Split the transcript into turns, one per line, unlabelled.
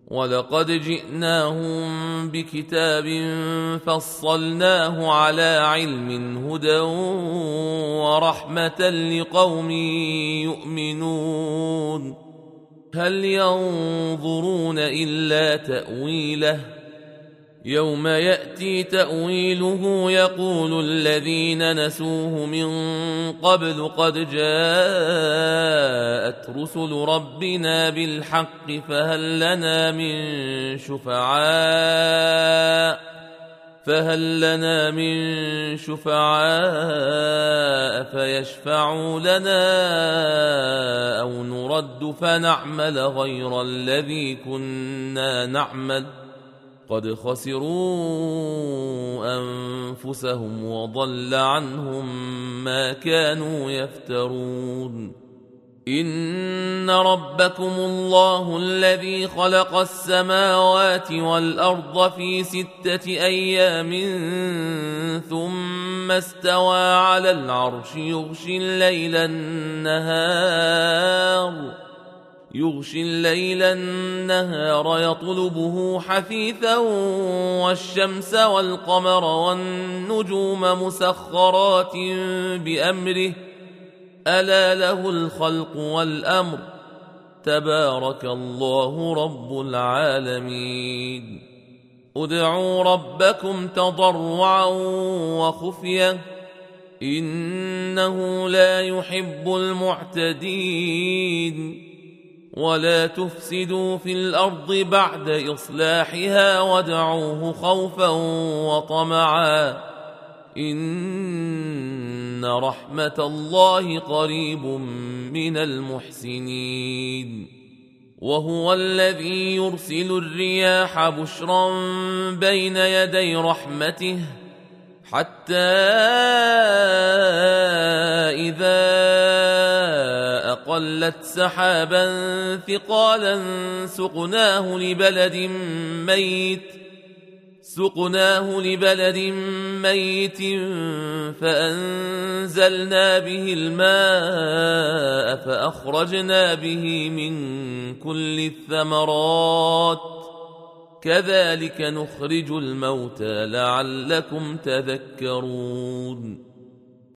ولقد جئناهم بكتاب فصلناه على علم هدى ورحمة لقوم يؤمنون هل ينظرون إلا تأويله يوم يأتي تأويله يقول الذين نسوه من قبل قد جاءت رسل ربنا بالحق فهل لنا من شفعاء فيشفعوا لنا أو نرد فنعمل غير الذي كنا نعمل قد خسروا أنفسهم وضل عنهم ما كانوا يفترون إن ربكم الله الذي خلق السماوات والأرض في 6 أيام ثم استوى على العرش يغشي الليل النهار يطلبه حثيثا والشمس والقمر والنجوم مسخرات بأمره ألا له الخلق والأمر تبارك الله رب العالمين ادعوا ربكم تضرعا وخفية إنه لا يحب المعتدين ولا تفسدوا في الأرض بعد إصلاحها وادعوه خوفا وطمعا إن رحمة الله قريب من المحسنين وهو الذي يرسل الرياح بشرا بين يدي رحمته حتى إذا أقلت سحابا ثقالا سقناه لبلد ميت فأنزلنا به الماء فأخرجنا به من كل الثمرات كذلك نخرج الموتى لعلكم تذكرون